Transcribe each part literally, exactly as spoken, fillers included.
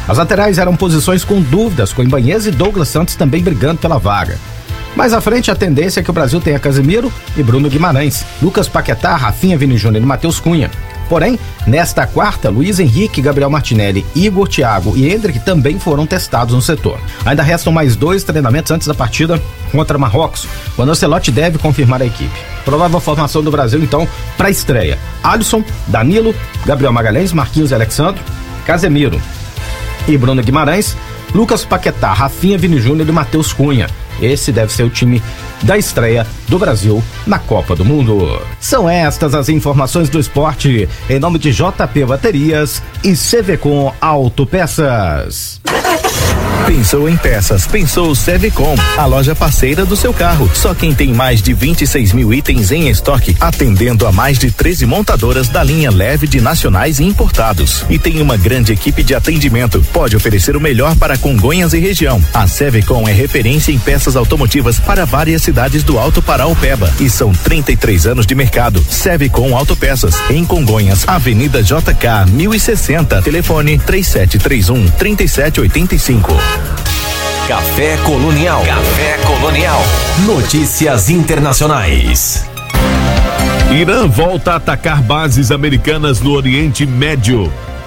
As laterais eram posições com dúvidas, com Ibanez e Douglas Santos também brigando pela vaga. Mais à frente, a tendência é que o Brasil tenha Casemiro e Bruno Guimarães, Lucas Paquetá, Rafinha, Vini Júnior e Matheus Cunha. Porém, nesta quarta, Luiz Henrique, Gabriel Martinelli, Igor, Thiago e Endrick também foram testados no setor. Ainda restam mais dois treinamentos antes da partida contra Marrocos, quando o Ancelotti deve confirmar a equipe. Provável formação do Brasil, então, para a estreia: Alisson, Danilo, Gabriel Magalhães, Marquinhos e Alexandro, Casemiro e Bruno Guimarães, Lucas Paquetá, Rafinha, Vini Júnior e Matheus Cunha. Esse deve ser o time da estreia do Brasil na Copa do Mundo. São estas as informações do esporte, em nome de J P Baterias e Sevecom Autopeças. Pensou em peças, pensou Sevecom, a loja parceira do seu carro. Só quem tem mais de vinte e seis mil itens em estoque, atendendo a mais de treze montadoras da linha leve de nacionais e importados. E tem uma grande equipe de atendimento. Pode oferecer o melhor para Congonhas e região. A Sevecom é referência em peças automotivas para várias cidades do Alto Paraupeba. E são trinta e três anos de mercado. Sevecom Autopeças, em Congonhas, Avenida J K mil e sessenta. Telefone três sete três um, três sete oito cinco. Café Colonial. Café Colonial. Notícias internacionais. Irã volta a atacar bases americanas no Oriente Médio.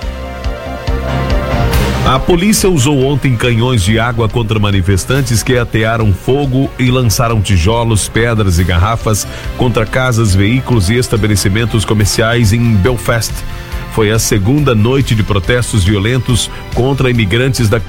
A polícia usou ontem canhões de água contra manifestantes que atearam fogo e lançaram tijolos, pedras e garrafas contra casas, veículos e estabelecimentos comerciais em Belfast. Foi a segunda noite de protestos violentos contra imigrantes da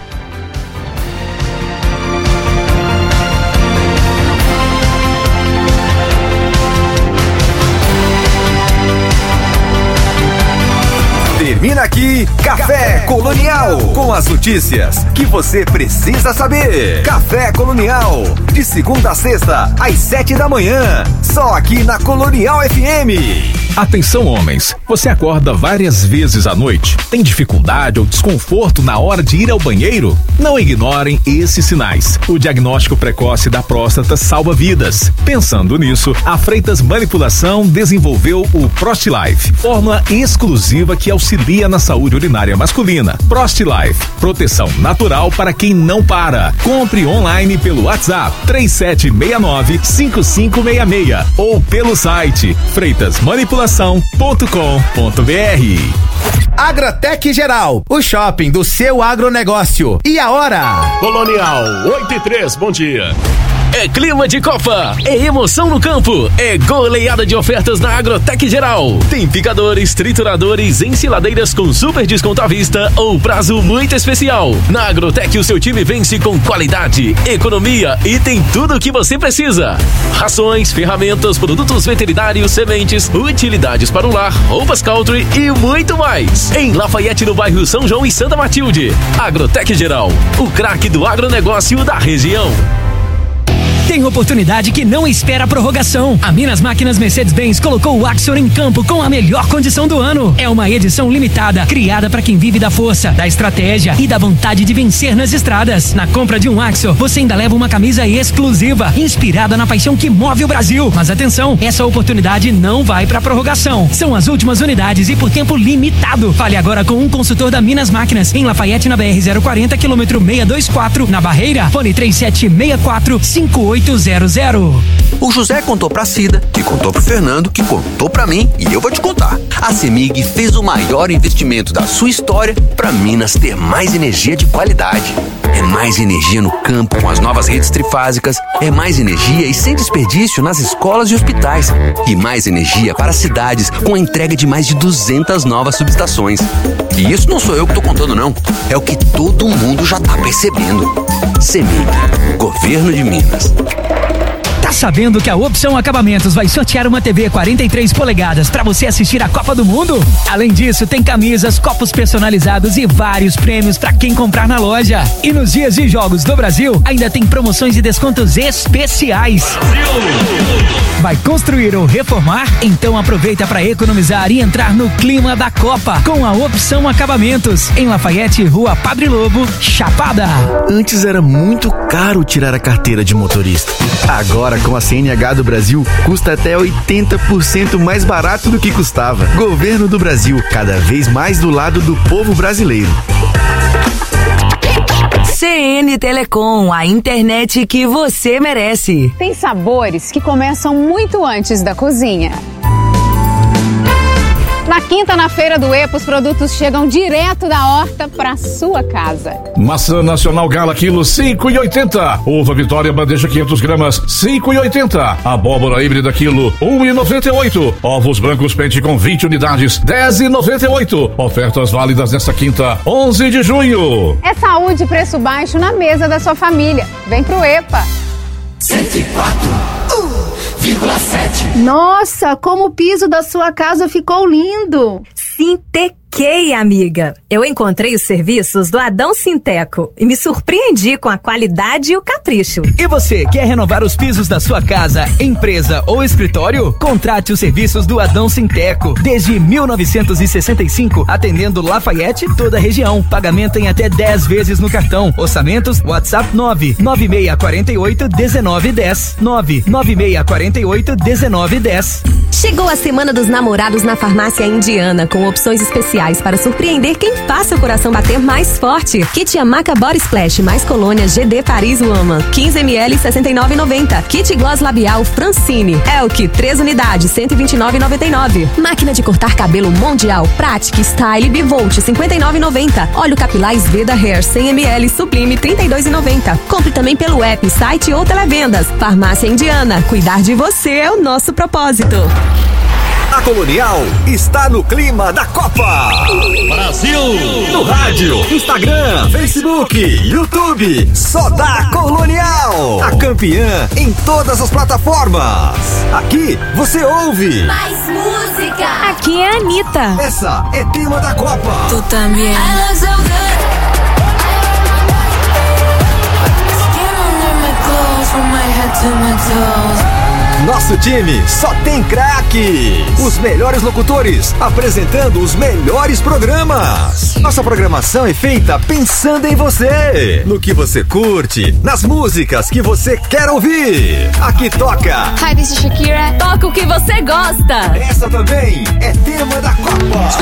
Termina aqui Café Colonial, com as notícias que você precisa saber. Café Colonial, de segunda a sexta, às sete da manhã, só aqui na Colonial F M. Atenção, homens, você acorda várias vezes à noite? Tem dificuldade ou desconforto na hora de ir ao banheiro? Não ignorem esses sinais. O diagnóstico precoce da próstata salva vidas. Pensando nisso, a Freitas Manipulação desenvolveu o ProstLife, fórmula exclusiva que auxilia na saúde urinária masculina. ProstLife, proteção natural para quem não para. Compre online pelo WhatsApp três sete seis nove, cinco cinco seis seis ou pelo site freitas manipulação ponto com ponto b r. Agratec Geral, o shopping do seu agronegócio. E a hora? Colonial, oito e três, bom dia. É clima de Copa, é emoção no campo, é goleada de ofertas na Agrotec Geral. Tem picadores, trituradores, ensiladeiras com super desconto à vista ou prazo muito especial. Na Agrotec o seu time vence com qualidade, economia e tem tudo o que você precisa. Rações, ferramentas, produtos veterinários, sementes, utilidades para o lar, roupas country e muito mais. Em Lafayette, no bairro São João e Santa Matilde. Agrotec Geral, o craque do agronegócio da região. Tem oportunidade que não espera a prorrogação. A Minas Máquinas Mercedes-Benz colocou o Axor em campo com a melhor condição do ano. É uma edição limitada, criada para quem vive da força, da estratégia e da vontade de vencer nas estradas. Na compra de um Axor, você ainda leva uma camisa exclusiva, inspirada na paixão que move o Brasil. Mas atenção, essa oportunidade não vai para prorrogação. São as últimas unidades e por tempo limitado. Fale agora com um consultor da Minas Máquinas, em Lafayette, na B R zero quarenta, quilômetro seiscentos e vinte e quatro, na Barreira. Fone três sete seis quatro, cinco oito zero zero. O José contou pra Cida, que contou pro Fernando, que contou pra mim e eu vou te contar. A CEMIG fez o maior investimento da sua história pra Minas ter mais energia de qualidade. É mais energia no campo com as novas redes trifásicas, é mais energia e sem desperdício nas escolas e hospitais, e mais energia para as cidades com a entrega de mais de duzentas novas subestações. E isso não sou eu que tô contando não, é o que todo mundo já tá percebendo. CEMIG, Governo de Minas. Tá sabendo que a Opção Acabamentos vai sortear uma T V quarenta e três polegadas para você assistir a Copa do Mundo? Além disso, tem camisas, copos personalizados e vários prêmios para quem comprar na loja. E nos dias de jogos do Brasil, ainda tem promoções e descontos especiais. Vai construir ou reformar? Então aproveita para economizar e entrar no clima da Copa com a Opção Acabamentos, em Lafayette, Rua Padre Lobo, Chapada. Antes era muito caro tirar a carteira de motorista. Agora, com a C N H do Brasil, custa até oitenta por cento mais barato do que custava. Governo do Brasil, cada vez mais do lado do povo brasileiro. Rede Telecom, a internet que você merece. Tem sabores que começam muito antes da cozinha. Na quinta, na Feira do EPA, os produtos chegam direto da horta para sua casa. Maçã Nacional Gala, quilo cinco e oitenta. Uva Vitória, bandeja quinhentas gramas, cinco e oitenta. Abóbora híbrida, quilo um e noventa e oito. Ovos brancos Pente com vinte unidades, dez e noventa e oito. Ofertas válidas nesta quinta, onze de junho. É saúde e preço baixo na mesa da sua família. Vem pro EPA. cento e quatro vírgula sete. Nossa, como o piso da sua casa ficou lindo! Sintequei, amiga. Eu encontrei os serviços do Adão Sinteco e me surpreendi com a qualidade e o capricho. E você, quer renovar os pisos da sua casa, empresa ou escritório? Contrate os serviços do Adão Sinteco. Desde mil novecentos e sessenta e cinco, atendendo Lafayette e toda a região. Pagamento em até dez vezes no cartão. Orçamentos, WhatsApp nove nove seis quatro oito um nove um zero. nove nove seis quatro oito um nove um zero. Chegou a Semana dos Namorados na Farmácia Indiana, com opções especiais para surpreender quem faz seu coração bater mais forte. Kit Amaca Body Splash mais colônia G D Paris Woman, quinze mililitros, sessenta e nove reais e noventa centavos. Kit Gloss Labial Francine, Elk, três unidades, cento e vinte e nove reais e noventa e nove centavos. Máquina de cortar cabelo Mondial, Pratic Style Bivolt, cinquenta e nove reais e noventa centavos. Óleo capilar Sveda Hair, cem mililitros, Sublime, trinta e dois reais e noventa centavos. Compre também pelo app, site ou televendas. Farmácia Indiana, cuidar de você é o nosso propósito. A Colonial está no clima da Copa. Brasil! No rádio, Instagram, Facebook, YouTube. Só dá Colonial. A campeã em todas as plataformas. Aqui você ouve Mais música. Aqui é a Anitta. Essa é tema da Copa. Tu também. Nosso time só tem craques. Os melhores locutores apresentando os melhores programas. Nossa programação é feita pensando em você, no que você curte, nas músicas que você quer ouvir. Aqui toca Hi, this is Shakira. Toca o que você gosta. Essa também é tema da Copa.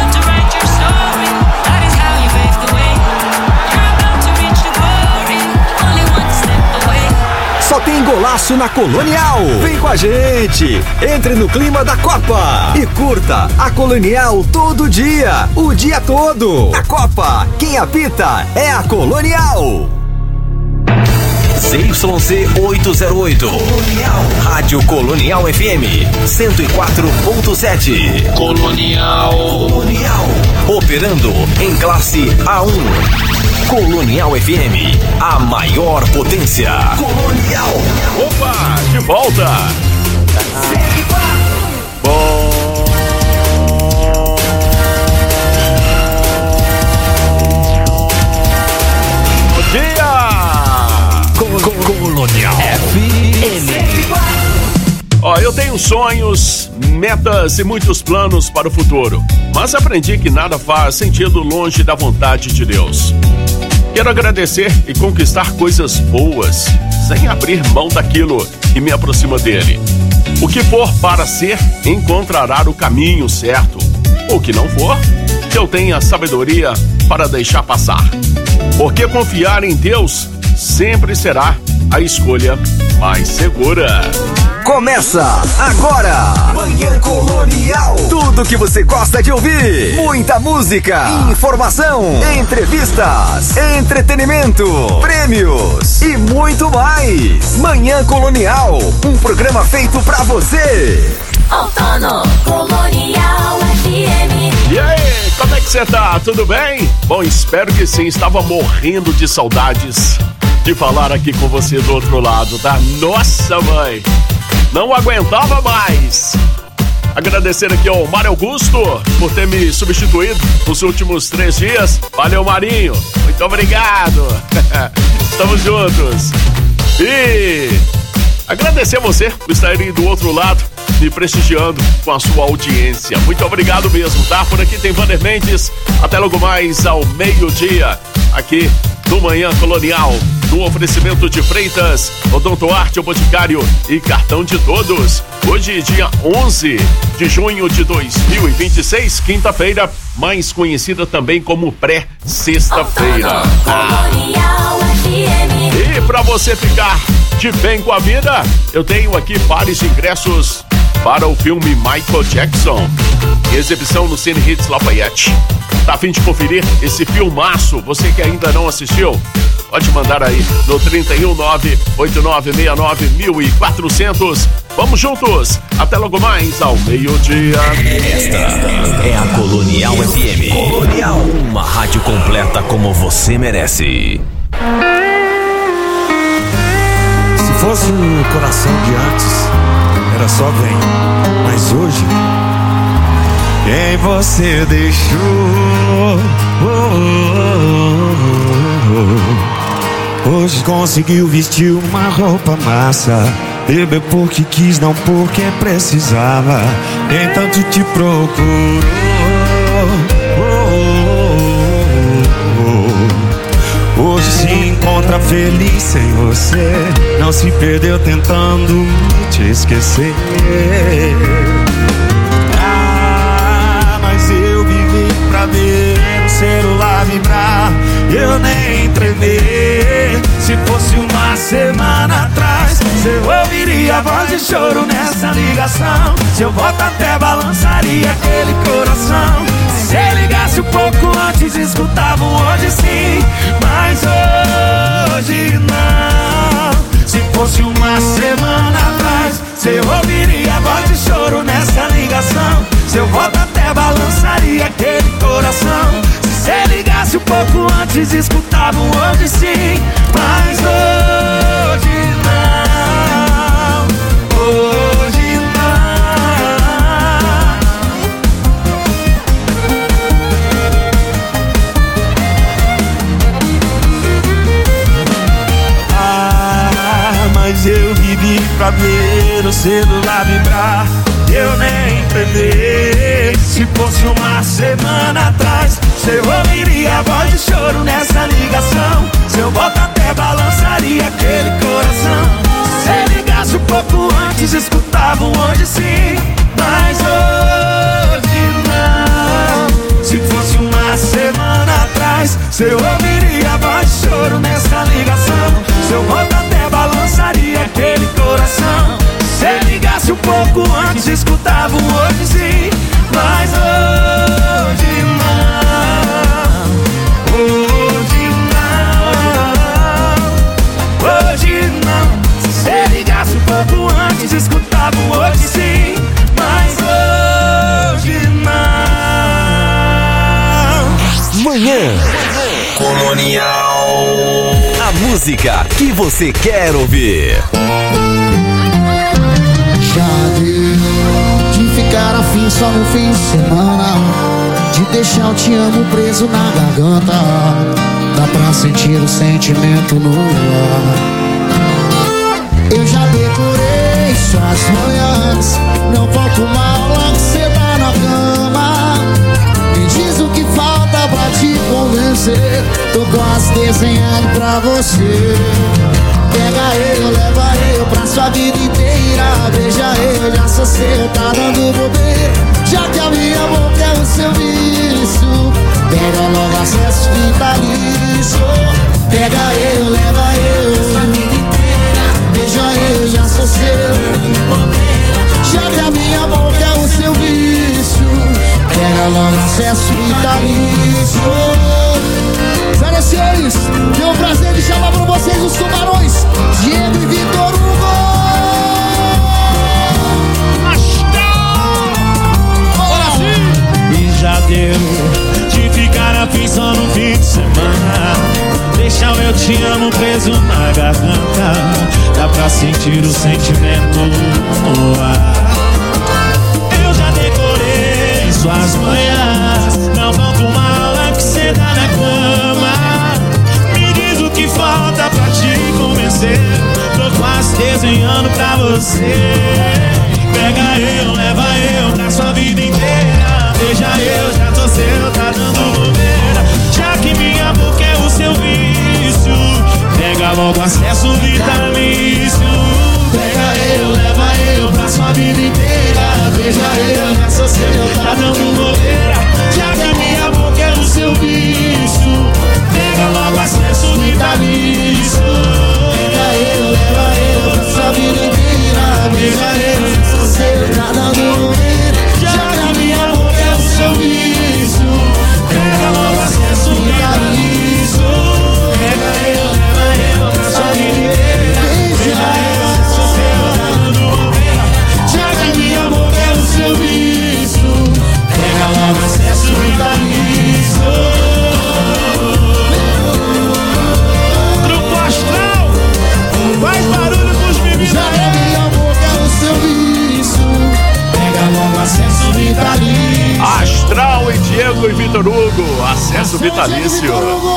Só tem golaço na Colonial. Vem com a gente. Entre no clima da Copa e curta a Colonial todo dia, o dia todo. A Copa, quem apita é a Colonial. Z Y C oitocentos e oito. Colonial. Rádio Colonial F M cento e quatro ponto sete. Colonial. Colonial. Operando em classe A um. Colonial F M, a maior potência. Colonial. Opa, de volta. Bom dia. Colonial F M. Ó, eu tenho sonhos, metas e muitos planos para o futuro, mas aprendi que nada faz sentido longe da vontade de Deus. Quero agradecer e conquistar coisas boas, sem abrir mão daquilo que me aproxima dele. O que for para ser, encontrará o caminho certo. O que não for, eu tenho a sabedoria para deixar passar. Porque confiar em Deus sempre será a escolha mais segura. Começa agora, Manhã Colonial. Tudo que você gosta de ouvir. Muita música, informação, entrevistas, entretenimento, prêmios e muito mais. Manhã Colonial, um programa feito pra você. Outono Colonial F M. E aí, como é que você tá? Tudo bem? Bom, espero que sim. Estava morrendo de saudades de falar aqui com você do outro lado, tá? Nossa, mãe! Não aguentava mais. Agradecer aqui ao Mário Augusto por ter me substituído nos últimos três dias. Valeu, Marinho. Muito obrigado. Estamos juntos. E agradecer a você por estar aí do outro lado, me prestigiando com a sua audiência. Muito obrigado mesmo, tá? Por aqui tem Vander Mendes. Até logo mais ao meio-dia, aqui no Manhã Colonial, no oferecimento de Freitas, Odonto Arte, o Boticário e Cartão de Todos. Hoje, dia onze de junho de dois mil e vinte e seis, quinta-feira, mais conhecida também como pré-sexta-feira. Colonial F M. pra você ficar de bem com a vida, eu tenho aqui pares de ingressos para o filme Michael Jackson. Exibição no Cine Hits Lafayette. Tá a fim de conferir esse filmaço? Você que ainda não assistiu, pode mandar aí no trinta e um, nove oito nove seis nove mil e quatrocentos. Vamos juntos, até logo mais ao meio-dia. Esta é a Colonial F M. Colonial, uma rádio completa como você merece. Se fosse o coração de antes, era só vem. Mas hoje, quem você deixou? Hoje conseguiu vestir uma roupa massa, beber porque quis, não porque precisava. Quem tanto te procurou? Hoje se encontra feliz sem você, não se perdeu tentando te esquecer. Ah, mas eu vivi pra ver o celular vibrar, eu nem tremer. Se fosse uma semana atrás, eu ouviria a voz de choro nessa ligação. Seu voto até balançaria aquele coração. Se você ligasse um pouco antes, escutava um hoje sim, mas hoje não. Se fosse uma semana atrás, você ouviria a voz de choro nessa ligação. Seu voto até balançaria aquele coração. Se você ligasse um pouco antes, escutava um hoje sim, mas hoje não. Hoje mas eu vivi pra ver o celular vibrar, eu nem entender. Se fosse uma semana atrás, você ouviria a voz de choro nessa ligação. Seu voto até balançaria aquele coração. Se você ligasse um pouco antes, escutava um hoje sim, mas hoje não. Se fosse uma semana atrás, você ouviria a voz de choro nessa ligação. Seu voto até balançaria aquele coração. Se ligasse um pouco antes, escutava um hoje sim, mas hoje não. Hoje não. Hoje não. Se ligasse um pouco antes, escutava um hoje sim, mas hoje não. Manhã Colonial. A música que você quer ouvir. Já deu de ficar afim só no fim de semana, de deixar o te amo preso na garganta. Dá pra sentir o sentimento no ar. Eu já decorei suas manhãs, não falta uma aula que cê tá na cama. Me diz o que falta pra te convencer, tô quase desenhando pra você. Pega eu, leva eu pra sua vida inteira. Beija eu, já sou seu, tá dando bobeira. Já que a minha boca é o seu vício, pega logo acesso vitalício. Pega eu, leva eu, sua vida inteira. Beija eu, já sou seu. Já que a minha boca é o seu vício, pega logo acesso vitalício. zero seis, tenho o prazer de chamar pra vocês os tubarões Diego e Vitor Hugo. E já deu de ficar afim só no fim de semana, deixar o eu te amo preso na garganta. Dá pra sentir o sentimento no ar. Eu já decorei suas manhãs, não falta uma aula que cê dá na cama. Me diz o que falta pra te convencer, tô quase desenhando pra você. Pega eu, leva eu pra sua vida inteira. Beija eu, já tô seu, tá dando bobeira. Já que minha boca é o seu vício, pega logo acesso vitalício. Pega eu, leva eu pra sua vida inteira. Beija eu, já sou seu, tá dando bobeira. Já que a minha boca é o seu vício, pega logo acesso vitalício. natalício.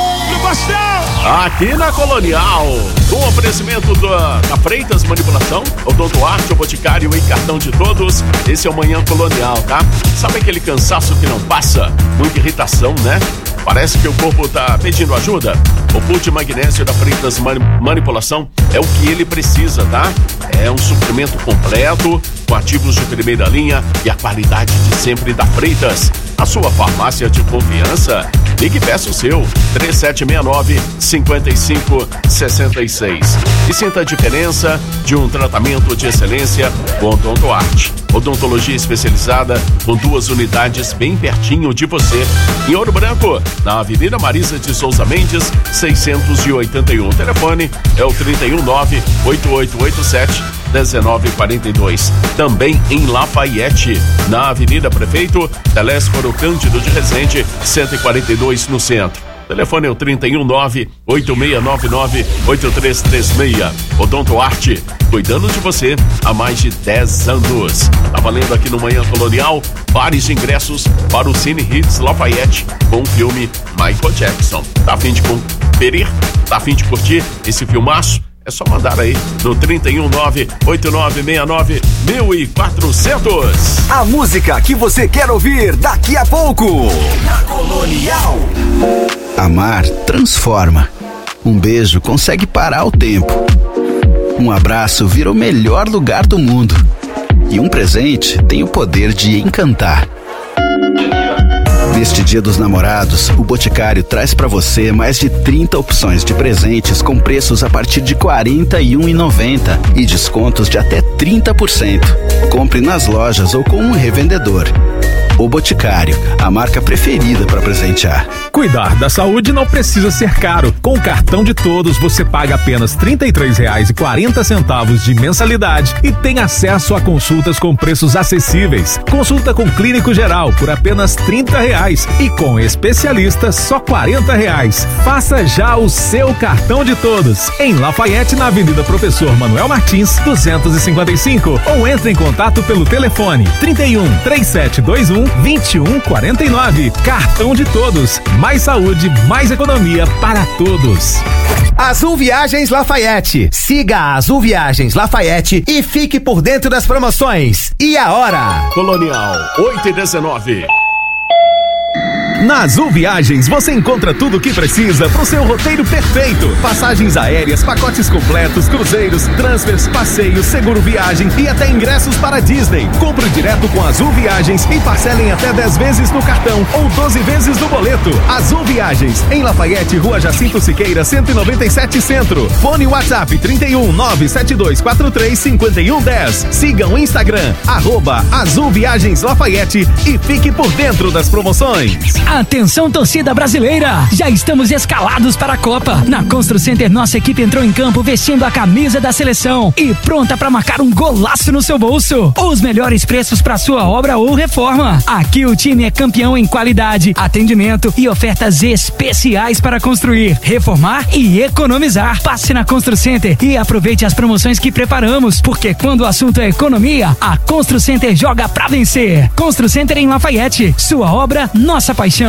Aqui na Colonial, com oferecimento da, da Freitas Manipulação, Odonto Arte, o Boticário e Cartão de Todos. Esse é o Manhã Colonial, tá? Sabe aquele cansaço que não passa? Muita irritação, né? Parece que o corpo tá pedindo ajuda? O Pult Magnésio da Freitas Mani- Manipulação é o que ele precisa, tá? É um suplemento completo, com ativos de primeira linha e a qualidade de sempre da Freitas. A sua farmácia de confiança. Ligue e peça o seu três sete seis nove, cinco cinco seis seis e sinta a diferença de um tratamento de excelência com Odonto Arte. Odontologia especializada com duas unidades bem pertinho de você. Em Ouro Branco, na Avenida Marisa de Souza Mendes, seiscentos e oitenta e um. O telefone é o trinta e um nove, oito oito oito sete, um nove quatro dois. Também em Lafayette, na Avenida Prefeito Telésforo Cândido de Resende, cento e quarenta e dois, no centro. O telefone é o trinta e um nove, oito seis nove nove, oito três três seis. Odonto Arte, cuidando de você há mais de dez anos. Tá valendo aqui no Manhã Colonial vários ingressos para o Cine Hits Lafayette com o filme Michael Jackson. Tá a fim de conferir? Tá a fim de curtir esse filmaço? É só mandar aí no trinta e um nove, oito nove seis nove, mil e quatrocentos. A música que você quer ouvir daqui a pouco. Na Colonial. Amar transforma. Um beijo consegue parar o tempo. Um abraço vira o melhor lugar do mundo. E um presente tem o poder de encantar. Neste Dia dos Namorados, o Boticário traz para você mais de trinta opções de presentes com preços a partir de quarenta e um reais e noventa centavos e descontos de até trinta por cento. Compre nas lojas ou com um revendedor. O Boticário, a marca preferida para presentear. Cuidar da saúde não precisa ser caro. Com o Cartão de Todos, você paga apenas trinta e três reais e quarenta centavos de mensalidade e tem acesso a consultas com preços acessíveis. Consulta com clínico geral por apenas trinta reais e com especialista só quarenta reais. Faça já o seu Cartão de Todos em Lafayette, na Avenida Professor Manuel Martins, duzentos e cinquenta e cinco, ou entre em contato pelo telefone trinta e um, três sete dois um, vinte e um quarenta e nove. Cartão de Todos. Mais saúde, mais economia para todos. Azul Viagens Lafayette. Siga a Azul Viagens Lafayette e fique por dentro das promoções. E a hora? Colonial, oito e dezenove. Na Azul Viagens você encontra tudo o que precisa para o seu roteiro perfeito. Passagens aéreas, pacotes completos, cruzeiros, transfers, passeios, seguro viagem e até ingressos para Disney. Compre direto com Azul Viagens e parcelem até dez vezes no cartão ou doze vezes no boleto. Azul Viagens, em Lafayette, Rua Jacinto Siqueira, cento e noventa e sete, Centro. Fone WhatsApp trinta e um, nove sete dois quatro três, cinco um um zero. Siga o Instagram, arroba Azul Viagens Lafayette e fique por dentro das promoções. Atenção, torcida brasileira! Já estamos escalados para a Copa. Na Constru Center, nossa equipe entrou em campo vestindo a camisa da seleção e pronta para marcar um golaço no seu bolso. Os melhores preços para sua obra ou reforma. Aqui o time é campeão em qualidade, atendimento e ofertas especiais para construir, reformar e economizar. Passe na Constru Center e aproveite as promoções que preparamos, porque quando o assunto é economia, a Constru Center joga pra vencer. Constru Center em Lafayette. Sua obra, nossa paixão.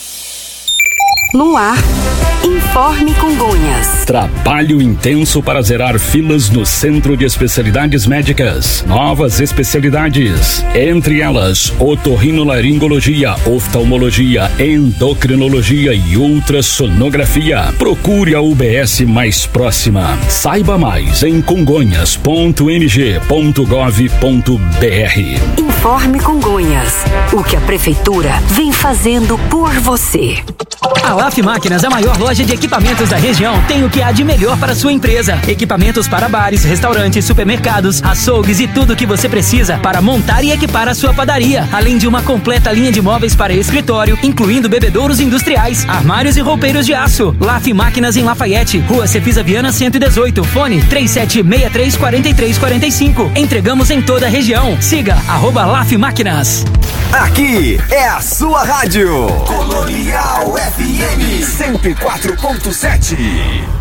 No ar, Informe Congonhas. Trabalho intenso para zerar filas no Centro de Especialidades Médicas. Novas especialidades, entre elas otorrinolaringologia, oftalmologia, endocrinologia e ultrassonografia. Procure a U B S mais próxima. Saiba mais em congonhas ponto m g ponto gov ponto b r. Informe Congonhas. O que a prefeitura vem fazendo por você. A Laf Máquinas, a maior loja de equipamentos da região, tem o que há de melhor para sua empresa. Equipamentos para bares, restaurantes, supermercados, açougues e tudo o que você precisa para montar e equipar a sua padaria. Além de uma completa linha de móveis para escritório, incluindo bebedouros industriais, armários e roupeiros de aço. Laf Máquinas em Lafayette, Rua Cefisa Viana cento e dezoito, fone três sete seis três, quatro três quatro cinco. Entregamos em toda a região. Siga arroba Laf Máquinas. Aqui é a sua rádio. Colonial F M cento e quatro ponto sete.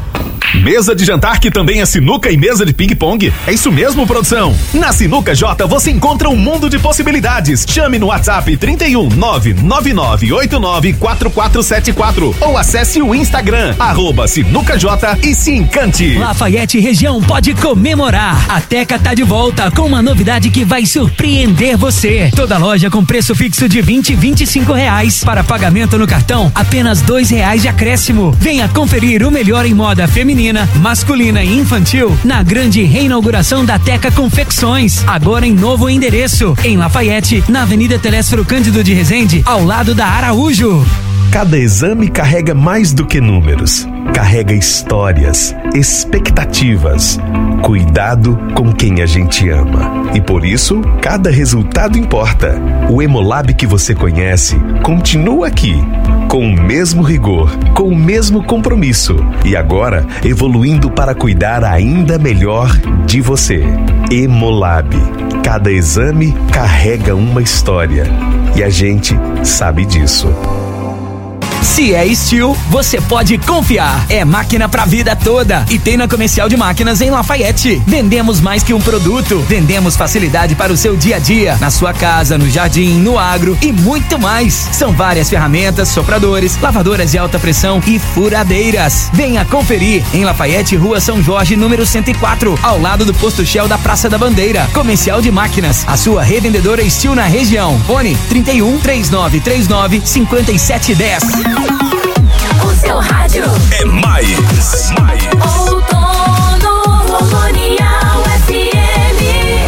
Mesa de jantar que também é sinuca e mesa de ping-pong? É isso mesmo, produção? Na Sinuca J você encontra um mundo de possibilidades. Chame no WhatsApp trinta e um, nove nove nove oito nove quatro quatro sete quatro ou acesse o Instagram, arroba Sinuca J e se encante. Lafayette região pode comemorar. A Teca tá de volta com uma novidade que vai surpreender você. Toda loja com preço fixo de vinte e vinte e cinco reais. Para pagamento no cartão, apenas dois reais de acréscimo. Venha conferir o melhor em moda feminina, masculina e infantil na grande reinauguração da Teca Confecções, agora em novo endereço, em Lafayette, na Avenida Telésforo Cândido de Resende, ao lado da Araújo. Cada exame carrega mais do que números. Carrega histórias, expectativas, cuidado com quem a gente ama. E por isso, cada resultado importa. O Hemolab que você conhece continua aqui, com o mesmo rigor, com o mesmo compromisso. E agora, evoluindo para cuidar ainda melhor de você. Hemolab. Cada exame carrega uma história. E a gente sabe disso. Se é Steel, você pode confiar. É máquina pra vida toda. E tem na Comercial de Máquinas em Lafayette. Vendemos mais que um produto. Vendemos facilidade para o seu dia a dia. Na sua casa, no jardim, no agro e muito mais. São várias ferramentas, sopradores, lavadoras de alta pressão e furadeiras. Venha conferir em Lafayette, Rua São Jorge, número cento e quatro, ao lado do Posto Shell da Praça da Bandeira. Comercial de Máquinas, a sua revendedora Steel na região. Fone trinta e um, três nove três nove, cinco sete um zero. O seu rádio é mais. mais. Outono Colonial F M.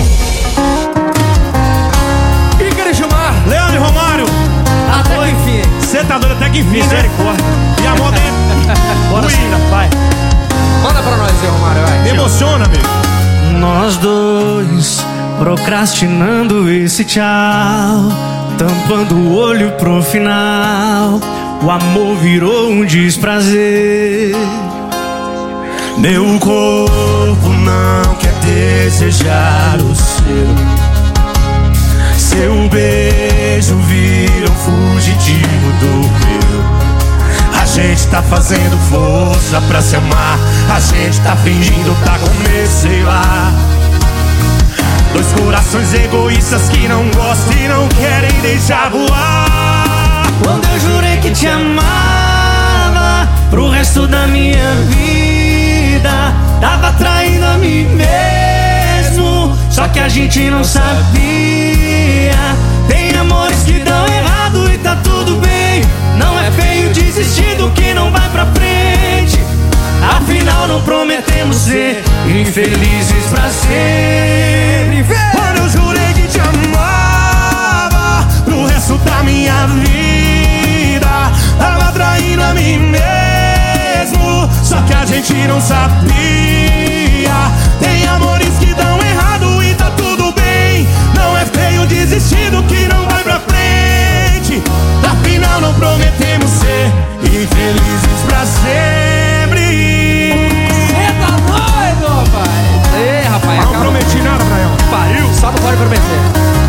E queria chamar Leandro e Romário. Até que enfim. Você tá doido até que enfim, misericórdia. E a moda é. Bora sim, vai. Manda pra nós aí, Romário, vai. Me emociona, amigo. Nós dois procrastinando esse tchau, tampando o olho pro final. O amor virou um desprazer. Meu corpo não quer desejar o seu. Seu beijo vira um fugitivo do meu. A gente tá fazendo força pra se amar. A gente tá fingindo tá com medo, sei lá. Dois corações egoístas que não gostam e não querem deixar voar. Quando eu jurei que te amava pro resto da minha vida, tava traindo a mim mesmo, só que a gente não sabia. Tem amores que dão errado e tá tudo bem. Não é feio desistir do que não vai pra frente. Afinal não prometemos ser infelizes pra sempre. Quando eu jurei que te amava pro resto da minha vida, tava traindo a mim mesmo, só que a gente não sabia. Tem amores que dão errado e tá tudo bem. Não é feio desistir do que não vai pra frente. Afinal não prometemos ser infelizes pra sempre. Cê tá doido, pai? Ei, rapaz, não acabou. prometi nada pra ela. Pariu, só não pode prometer.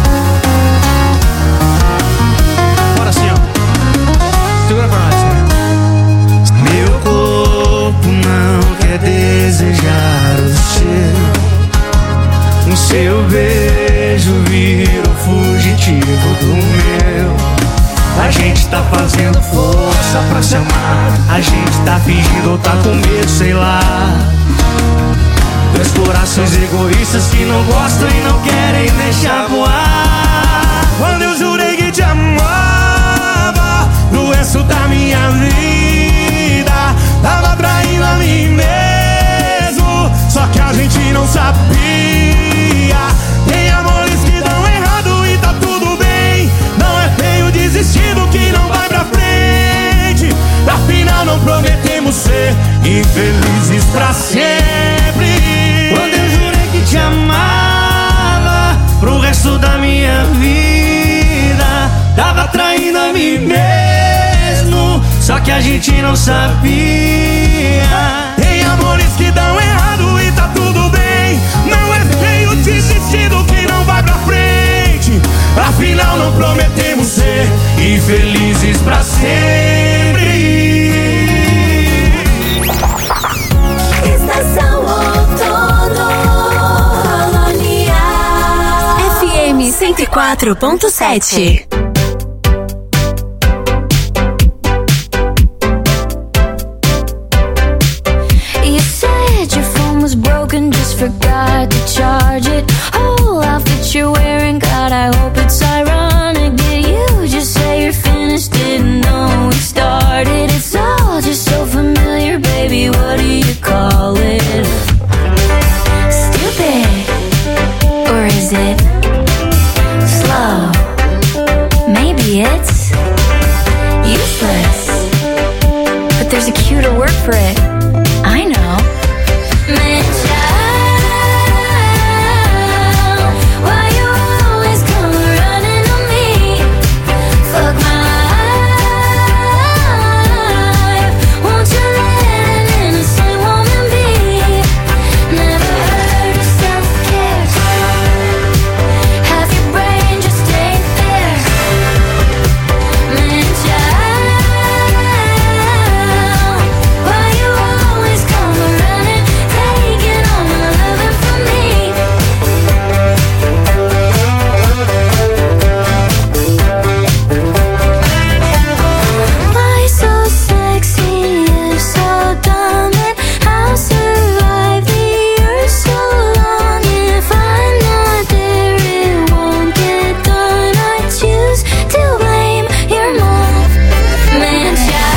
Bora assim, ó. Segura pra nós. Meu corpo não quer desejar o seu. O seu beijo vira o fugitivo do meu. A gente tá fazendo força pra se amar. A gente tá fingindo ou tá com medo, sei lá. Dois corações egoístas que não gostam e não querem deixar voar. Quando eu jurei que te amava pro resto da minha vida, tava traindo a mim mesmo, só que a gente não sabia. Tem amores que dão errado e tá tudo bem. Não é feio desistir do que não vai pra frente. Afinal não prometemos ser infelizes pra sempre. Quando eu jurei que te amava pro resto da minha vida, tava traindo a mim mesmo, só que a gente não sabia. Tem amores que dão errado e tá tudo bem. Não é feio desistir do que não vai pra frente. Afinal não prometemos ser infelizes pra sempre. quatro ponto sete. You said your phone was broken, just forgot to charge it. Whole outfit you're wearing, God, I hope it's ironic. Did you just say you're finished? Didn't know we started. It's all just so familiar, baby. What do you call it? Stupid, or is it slow? Maybe it's useless, but there's a cuter word for it. I know. Man, child, why you always come running on me? Fuck my life. Won't you let an innocent woman be? Never heard of self-care. Half your brain just ain't there. Man, child, why you always come running, taking all my loving from me? Why so sexy, you're so dumb, and I'll survive the earth so long. If I'm not there, it won't get done. I choose to blame your mom. Man,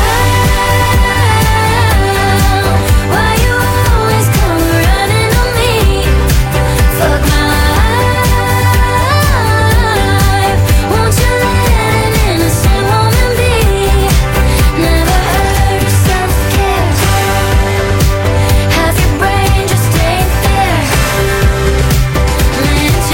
child, why you always come running on me? Fuck my life. Won't you let an innocent woman be? Never heard of self-care. Half your brain just ain't there. Man,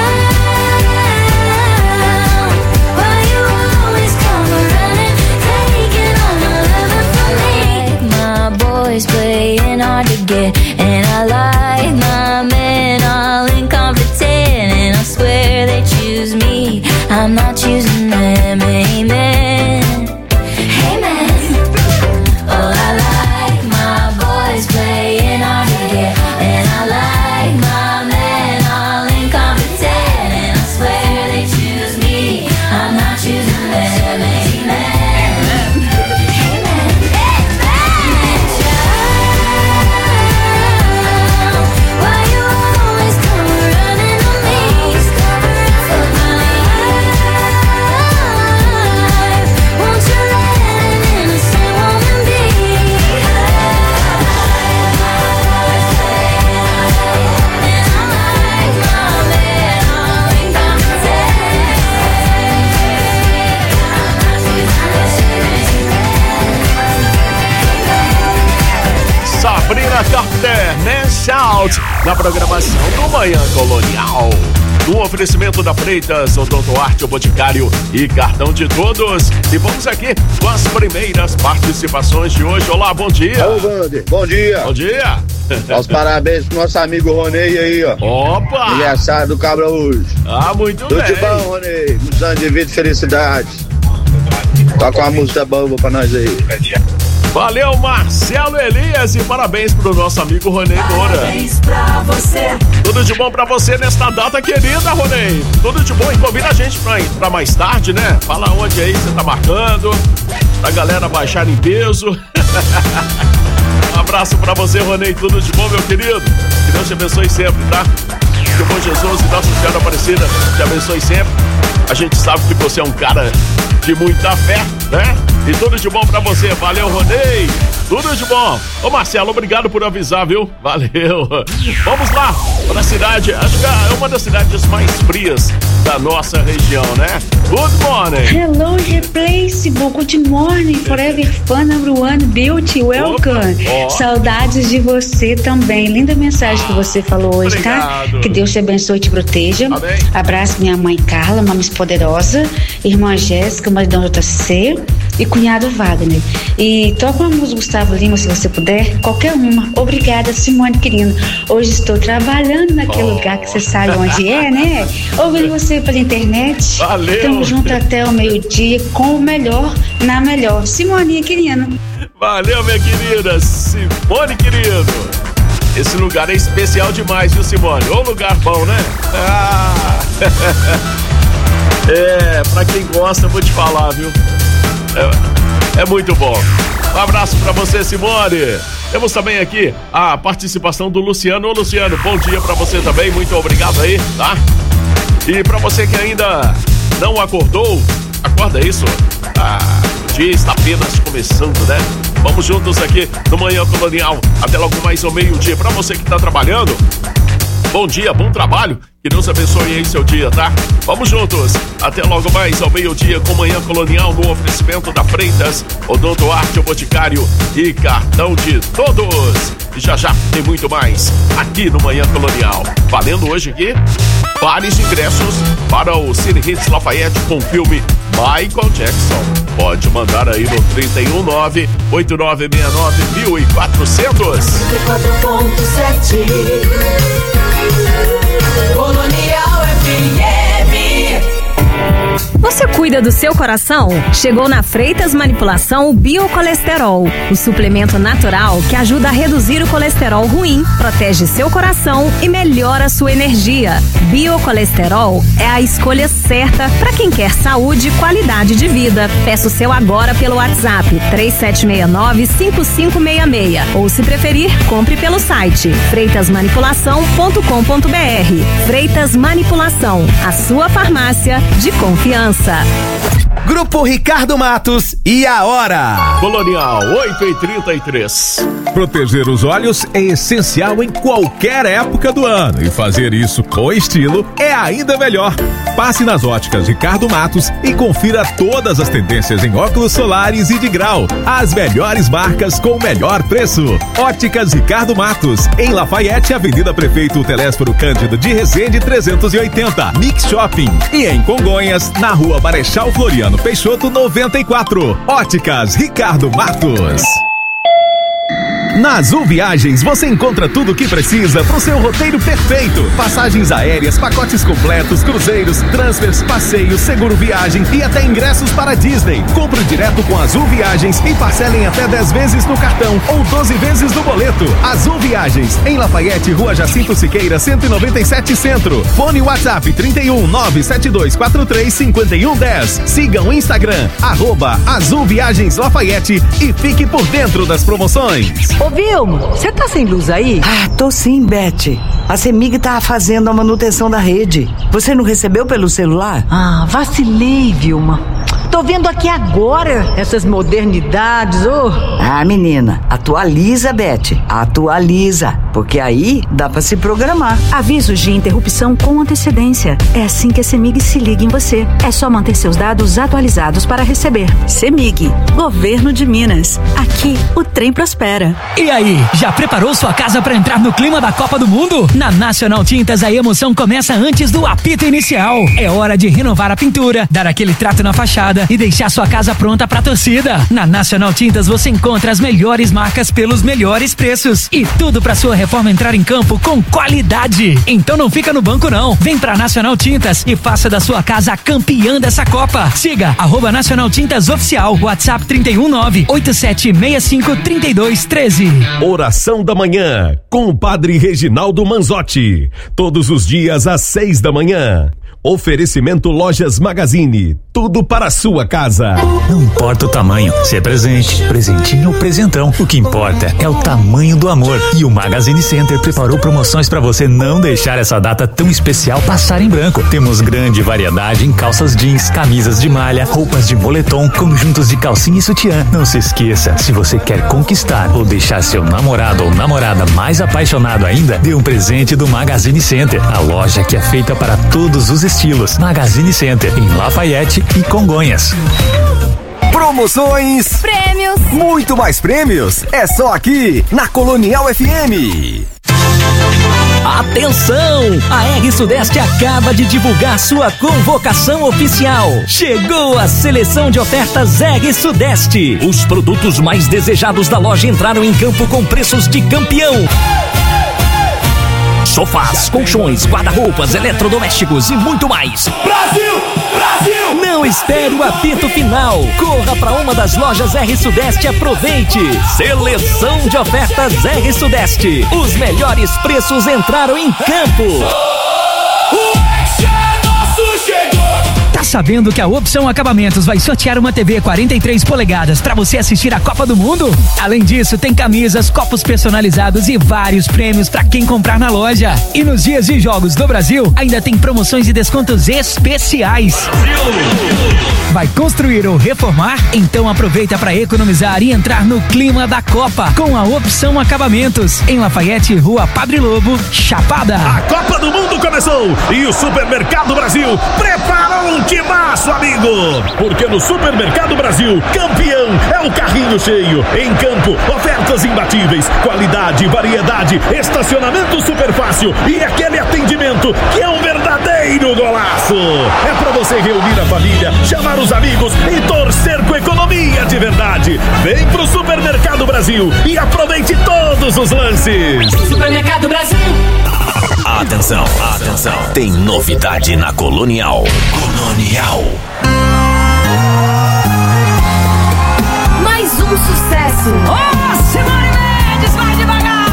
child, why you always come running, taking all my loving from me? My boys playing hard to get, and I like my men all incompetent, and I swear they choose me, I'm not choosing them. Amen. Amen. Oh, I like my boys playing hard to get, and I like my men all incompetent, and I swear they choose me, I'm not choosing them. Amen. Why you always come running on me? Fuck my life. Won't you let an innocent woman be? And I like my man all Sabrina Carpenter, Man Shout, na programação do Manhã Colonial. No oferecimento da Freitas, Odonto Arte, o Boticário e Cartão de Todos. E vamos aqui com as primeiras participações de hoje. Olá, bom dia. Ô, Wander, bom dia. Bom dia. Os parabéns pro nosso amigo Ronei aí, ó. Opa! Aniversário do cabra hoje. Ah, muito Tudo bem. de bom, Ronei. Muitos anos de vida e felicidade. Toca uma música boa pra nós aí. Valeu, Marcelo Elias, e parabéns pro nosso amigo Ronei Moura. Parabéns pra você. Tudo de bom pra você nesta data querida, Ronei. Tudo de bom, e convida a gente pra, pra mais tarde, né? Fala onde aí você tá marcando, pra galera baixar em peso. Um abraço pra você, Ronei. Tudo de bom, meu querido. Que Deus te abençoe sempre, tá? Que o bom Jesus e Nossa Senhora Aparecida te abençoe sempre. A gente sabe que você é um cara de muita fé, né? E tudo de bom pra você. Valeu, Ronei. Tudo de bom. Ô, Marcelo, obrigado por avisar, viu? Valeu. Vamos lá pra cidade. Acho que é uma das cidades mais frias da nossa região, né? Good morning. Hello, replaceable. Good morning, forever fun, number one, beauty, welcome. Oh. Saudades de você também. Linda mensagem que você falou hoje, Obrigado. tá? Que Deus te abençoe e te proteja. Amém. Abraço minha mãe Carla, Mames Poderosa, irmã Jéssica, maridão J C e cunhado Wagner. E toca uma música, Gustavo Lima, se você puder, qualquer uma. Obrigada, Simone, querido. Hoje estou trabalhando naquele Oh. lugar que você sabe onde é, né? Ouvindo você pela internet. Valeu. Tamo junto até o meio-dia com o melhor na melhor. Simoninha, querida. Valeu, minha querida Simone, querido. Esse lugar é especial demais, viu, Simone? Ô lugar bom, né? Ah. É, pra quem gosta, eu vou te falar, viu? É, é muito bom. Um abraço pra você, Simone. Temos também aqui a participação do Luciano. Ô, Luciano, bom dia pra você também. Muito obrigado aí, tá? E pra você que ainda não acordou, acorda isso. Ah, o dia está apenas começando, né? Vamos juntos aqui no Manhã Colonial. Até logo mais ao meio-dia. Pra você que tá trabalhando, bom dia, bom trabalho. Que Deus abençoe aí seu dia, tá? Vamos juntos. Até logo mais ao meio-dia com Manhã Colonial no oferecimento da Freitas, Odonto Arte, o Boticário e Cartão de Todos. E já já tem muito mais aqui no Manhã Colonial. Valendo hoje aqui vários ingressos para o Cine Hits Lafayette com o filme Michael Jackson. Pode mandar aí no trinta e um, nove oito nove seis nove mil e quatrocentos. quatro ponto sete Colonial F M. Você cuida do seu coração? Chegou na Freitas Manipulação o Biocolesterol, o suplemento natural que ajuda a reduzir o colesterol ruim, protege seu coração e melhora sua energia. Biocolesterol é a escolha certa para quem quer saúde e qualidade de vida. Peça o seu agora pelo WhatsApp três sete seis nove, cinco cinco seis seis ou, se preferir, compre pelo site freitas manipulação ponto com ponto b r. Freitas Manipulação, a sua farmácia de confiança. Grupo Ricardo Matos e a hora. Colonial oito e trinta e três. Proteger os olhos é essencial em qualquer época do ano e fazer isso com estilo é ainda melhor. Passe nas óticas Ricardo Matos e confira todas as tendências em óculos solares e de grau. As melhores marcas com o melhor preço. Óticas Ricardo Matos, em Lafayette, Avenida Prefeito Telésforo Cândido de Resende trezentos e oitenta, Mix Shopping. E em Congonhas, na Rua Marechal Floriano Peixoto noventa e quatro. Óticas Ricardo Matos. Na Azul Viagens você encontra tudo o que precisa para o seu roteiro perfeito. Passagens aéreas, pacotes completos, cruzeiros, transfers, passeios, seguro viagem e até ingressos para Disney. Compre direto com Azul Viagens e parcelem até dez vezes no cartão ou doze vezes no boleto. Azul Viagens, em Lafayette, Rua Jacinto Siqueira, cento e noventa e sete Centro. Fone WhatsApp trinta e um, nove sete dois quatro três cinco um um zero. Siga o Instagram, arroba Azul Viagens Lafayette e fique por dentro das promoções. Ô Vilma, você tá sem luz aí? Ah, tô sim, Beth. A CEMIG tá fazendo a manutenção da rede. Você não recebeu pelo celular? Ah, vacilei, Vilma. Tô vendo aqui agora essas modernidades, ô. Oh. Ah, menina, atualiza, Beth. Atualiza, porque aí dá pra se programar. Avisos de interrupção com antecedência. É assim que a CEMIG se liga em você. É só manter seus dados atualizados para receber. CEMIG, Governo de Minas. Aqui, o trem prospera. E aí, já preparou sua casa para entrar no clima da Copa do Mundo? Na Nacional Tintas, a emoção começa antes do apito inicial. É hora de renovar a pintura, dar aquele trato na fachada e deixar sua casa pronta pra torcida. Na Nacional Tintas você encontra as melhores marcas pelos melhores preços e tudo pra sua reforma entrar em campo com qualidade. Então não fica no banco não. Vem pra Nacional Tintas e faça da sua casa a campeã dessa Copa. Siga arroba Nacional Tintas Oficial. WhatsApp trinta e um, nove oito sete seis cinco, trinta e dois, treze. Oração da manhã com o Padre Reginaldo Manzotti. Todos os dias às seis da manhã. Oferecimento Lojas Magazine, tudo para a sua casa. Não importa o tamanho, se é presente, presentinho ou presentão, o que importa é o tamanho do amor. E o Magazine Center preparou promoções para você não deixar essa data tão especial passar em branco. Temos grande variedade em calças jeans, camisas de malha, roupas de moletom, conjuntos de calcinha e sutiã. Não se esqueça, se você quer conquistar ou deixar seu namorado ou namorada mais apaixonado ainda, dê um presente do Magazine Center, a loja que é feita para todos os estilos. Magazine Center, em Lafayette e Congonhas. Promoções, prêmios, muito mais prêmios, é só aqui na Colonial F M. Atenção! A R Sudeste acaba de divulgar sua convocação oficial. Chegou a seleção de ofertas R Sudeste. Os produtos mais desejados da loja entraram em campo com preços de campeão. Sofás, colchões, guarda-roupas, eletrodomésticos e muito mais. Brasil! Brasil! Não espere o apito final. Corra para uma das lojas R Sudeste e aproveite. Seleção de ofertas R Sudeste. Os melhores preços entraram em campo. O Action Nosso chegou! Tá sabendo que a Opção Acabamentos vai sortear uma T V quarenta e três polegadas para você assistir a Copa do Mundo? Além disso, tem camisas, copos personalizados e vários prêmios para quem comprar na loja. E nos dias de jogos do Brasil, ainda tem promoções e descontos especiais. Vai construir ou reformar? Então aproveita para economizar e entrar no clima da Copa com a Opção Acabamentos, em Lafayette, Rua Padre Lobo, Chapada. A Copa do Mundo começou e o Supermercado Brasil preparou um timaço, amigo! Porque no Supermercado Brasil, campeão é o carrinho cheio. Em campo, ofertas imbatíveis, qualidade, variedade, estacionamento super fácil e aquele atendimento que é um verdadeiro golaço. É pra você reunir a família, chamar os amigos e torcer com economia de verdade. Vem pro Supermercado Brasil e aproveite todos os lances. Supermercado Brasil. Atenção, atenção. Tem novidade na Colonial. Colonial. Mais um sucesso. Oh, Simone Mendes, vai devagar,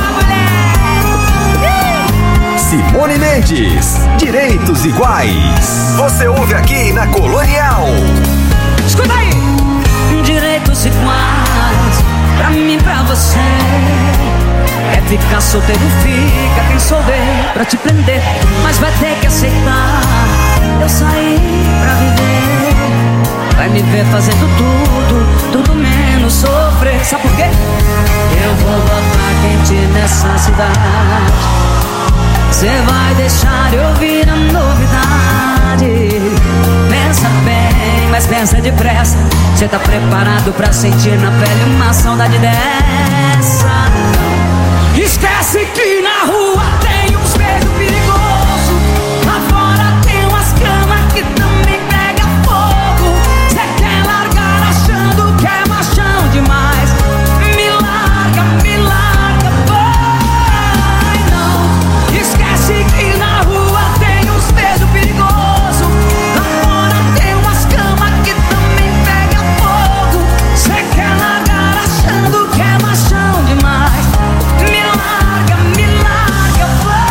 mulher. Simone Mendes, direitos iguais. Você ouve aqui na Colonial. Escuta aí. Direitos iguais, pra mim, pra você. É ficar solteiro, fica quem souber pra te prender, mas vai ter que aceitar. Eu saí pra viver, vai me ver fazendo tudo, tudo menos sofrer. Sabe por quê? Eu vou botar quente nessa cidade. Cê vai deixar eu ouvir a novidade. Pensa bem, mas pensa depressa. Cê tá preparado pra sentir na pele uma saudade dessa? Esquece que na rua tem uns beijos perigosos. Lá fora tem umas camas que também pega fogo. Cê quer largar achando que é machão demais. Me larga, me larga, vai não. Esquece que na rua tem uns beijos perigosos. Lá fora tem umas camas que também pega fogo. Cê quer largar achando que é machão demais. Me larga, me larga,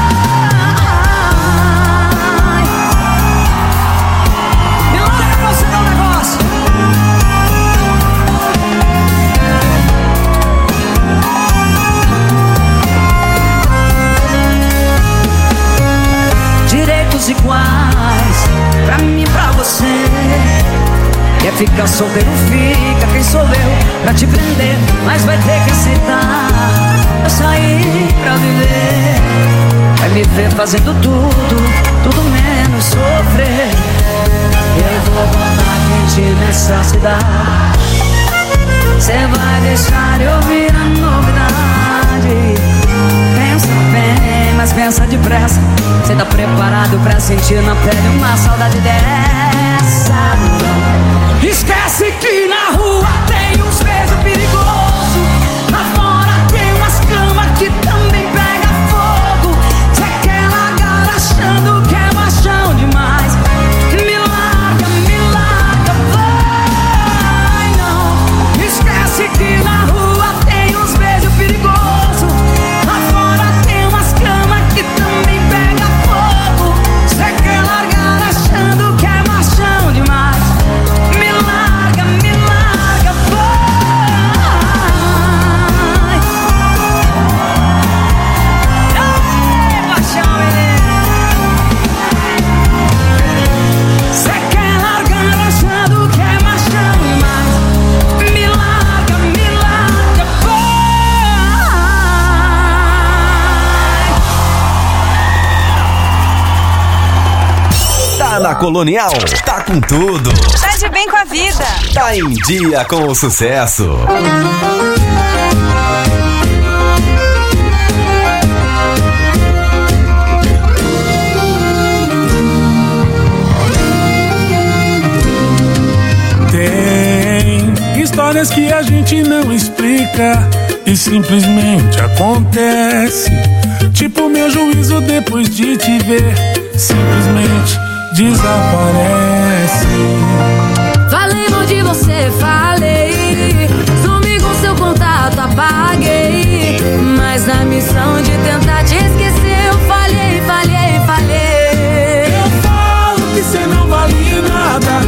vai. Me larga pra você dar um negócio. Direitos iguais, pra mim e pra você. Quer ficar solteiro, fica quem sou eu pra te prender, mas vai ter que aceitar. Eu saí pra viver, vai me ver fazendo tudo, tudo menos sofrer. Eu vou botar quente nessa cidade. Cê vai deixar eu ouvir a novidade. Pensa bem, mas pensa depressa. Cê tá preparado pra sentir na pele uma saudade dessa? Esquece que na rua tem uns beijos perigosos. Lá fora tem umas camas que também pega fogo. Cê quer largar achando que é machão demais. Me larga, me larga, vai não. Esquece que na rua tem uns beijos perigosos. Lá fora tem umas camas que também pega fogo. Cê quer largar achando que é machão demais. Me larga, me larga, vai. Ei, paixão, menino. Cê quer largar achando que é machão demais. Me larga, me larga, vai. Tá na Colonial, tá com tudo. Tá de bem com a vida. Tá em dia com o sucesso. Tem histórias que a gente não explica e simplesmente acontece. Tipo meu juízo depois de te ver, simplesmente desaparece. Falei mal de você, falei. Sumi com seu contato, apaguei. Mas na missão de tentar te esquecer, eu falhei, falhei, falhei. Eu falo que cê não vale nada,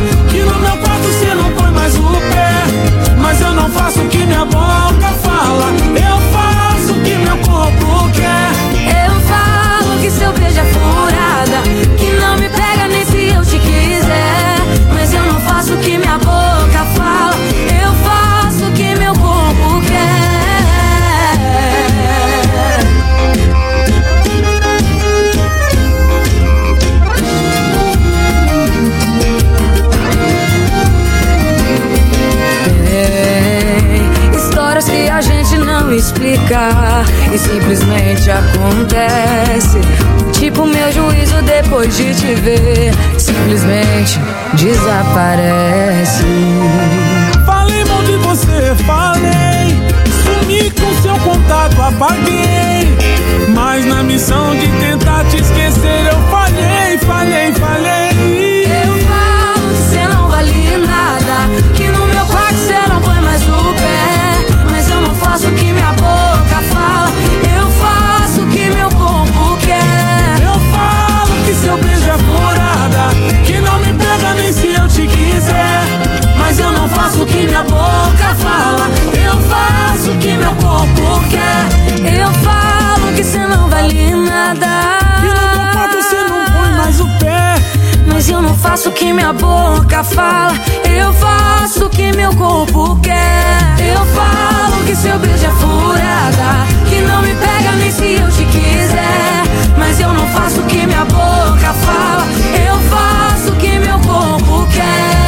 explicar e simplesmente acontece. Tipo meu juízo depois de te ver, simplesmente desaparece. Falei mal de você, falei. Sumi com seu contato, apaguei. Mas na missão de tentar te esquecer eu falhei, falhei, falhei. Eu falo que cê não vale nada, que no meu quarto cê não põe mais o pé. Mas eu não faço o que minha boca fala, eu faço o que meu corpo quer. Eu falo que seu beijo é furada, que não me pega nem se eu te quiser. Mas eu não faço o que minha boca fala, eu faço o que meu corpo quer. Eu falo que cê não vale nada, e no meu quarto cê não põe mais o pé. Mas eu não faço o que minha boca fala, eu faço o que meu corpo quer. Eu falo que seu beijo é furada, que não me pega nem se eu te quiser. Mas eu não faço o que minha boca fala, eu faço o que meu corpo quer.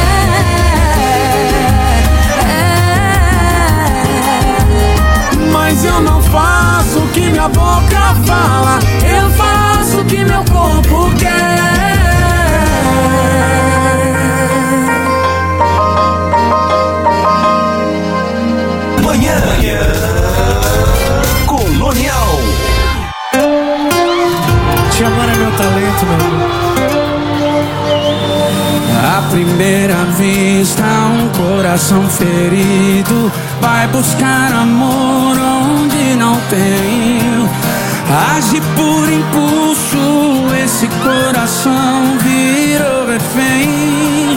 Mas eu não faço o que minha boca fala, eu faço o que meu corpo quer. Manhã Colonial. Te amar é meu talento, meu amor. À primeira vista, um coração ferido vai buscar amor onde não tem. Age por impulso, esse coração virou refém.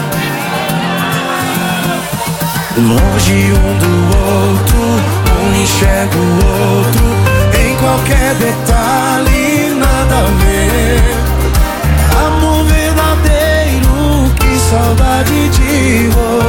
Longe um do outro, um enxerga o outro, em qualquer detalhe nada a ver. Amor verdadeiro, que saudade de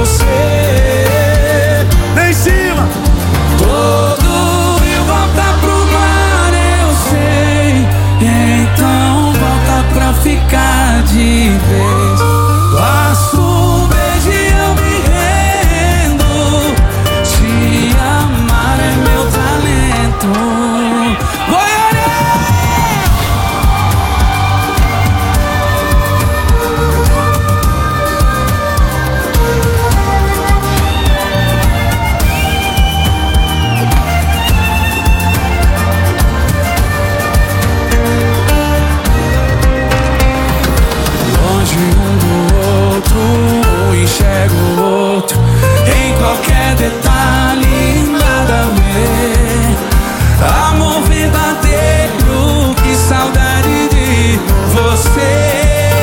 você. Vem em cima! Todo rio volta pro mar, eu sei. Então volta pra ficar de vez. Basta um beijo e eu me rendo. Te amar é meu talento. Goiânia! Enxergo o outro, em qualquer detalhe nada a ver. Amor verdadeiro, que saudade de você.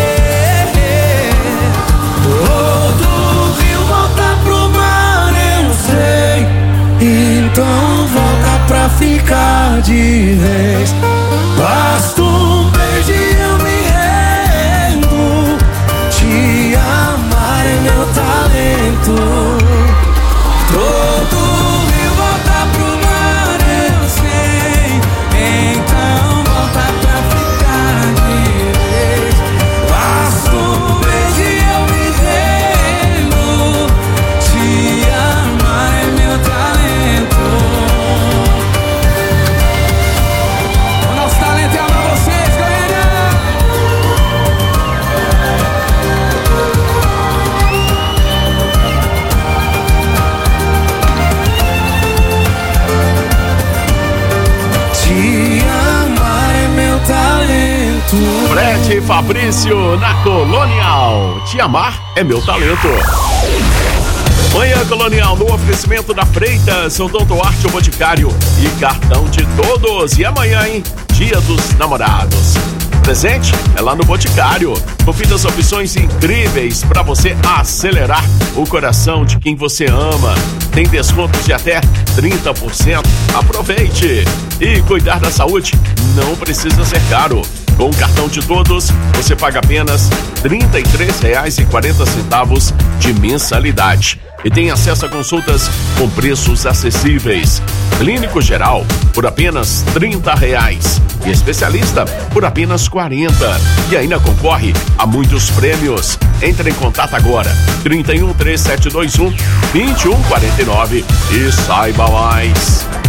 Todo rio volta pro mar, eu sei. Então volta pra ficar de vez. Basta um beijo e eu me rendo. Te amar é meu talento. Todo rio volta pro mar, eu sei. Então volta pra ficar de vez. Basta um beijo e eu me rendo. Te amar é meu talento. O nosso talento é amar vocês, Goiânia. Fred Fabrício na Colonial. Te amar é meu talento. Manhã Colonial no oferecimento da Freitas, São Dom Duarte, o Boticário e cartão de todos. E amanhã, hein? Dia dos Namorados. Presente é lá no Boticário. Confira as opções incríveis para você acelerar o coração de quem você ama. Tem descontos de até trinta por cento. Aproveite! E cuidar da saúde não precisa ser caro. Com o cartão de todos, você paga apenas trinta e três reais e quarenta centavos de mensalidade. E tem acesso a consultas com preços acessíveis. Clínico geral por apenas trinta reais. E especialista por apenas quarenta. E ainda concorre a muitos prêmios. Entre em contato agora. trinta e um, três sete dois um, vinte e um quarenta e nove e saiba mais.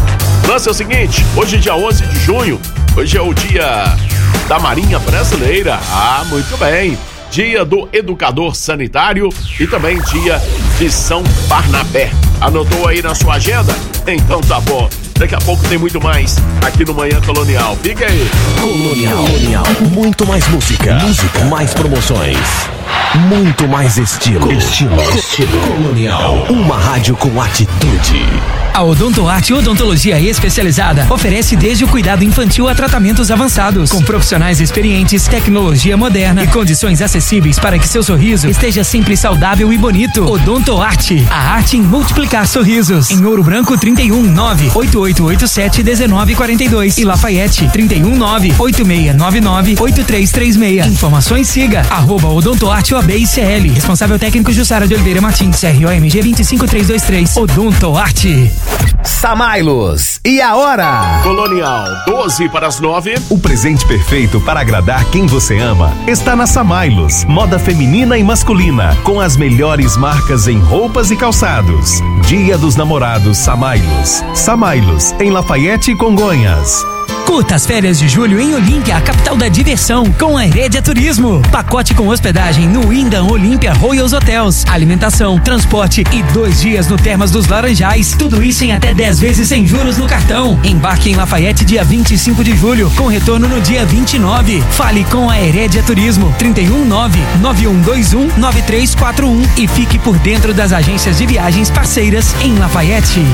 Lance é o seguinte, hoje é dia onze de junho, hoje é o dia da Marinha Brasileira. Ah, muito bem. Dia do Educador Sanitário e também dia de São Barnabé. Anotou aí na sua agenda? Então tá bom. Daqui a pouco tem muito mais aqui no Manhã Colonial. Fica aí. Colonial. Colonial. Muito mais música. Música. Mais promoções. Muito mais estilo. Estilo. Estilo. Colonial. Uma rádio com atitude. A Odontoarte Odontologia Especializada oferece desde o cuidado infantil a tratamentos avançados, com profissionais experientes, tecnologia moderna e condições acessíveis para que seu sorriso esteja sempre saudável e bonito. Odontoarte, a arte em multiplicar sorrisos. Em Ouro Branco, trinta e um, nove oito oito oito sete, um nove quatro dois e Lafayette, trinta e um, nove oito seis nove nove, oito três três seis. Informações, siga arroba Odontoarte O A B I C L. Responsável técnico Jussara de Oliveira Martins, C R O M G vinte e cinco três dois três. Odontoarte. Samailos, e a hora? Colonial, doze para as nove. O presente perfeito para agradar quem você ama está na Samailos. Moda feminina e masculina, com as melhores marcas em roupas e calçados. Dia dos Namorados Samailos. Samailos, em Lafayette e Congonhas. Curta as férias de julho em Olímpia, a capital da diversão, com a Herédia Turismo. Pacote com hospedagem no Wyndham Olímpia Royals Hotels, alimentação, transporte e dois dias no Termas dos Laranjais. Tudo isso em até dez vezes sem juros no cartão. Embarque em Lafayette dia vinte e cinco de julho, com retorno no dia vinte e nove. Fale com a Herédia Turismo, trinta e um, nove nove um dois um, nove três quatro um e fique por dentro das agências de viagens parceiras em Lafayette.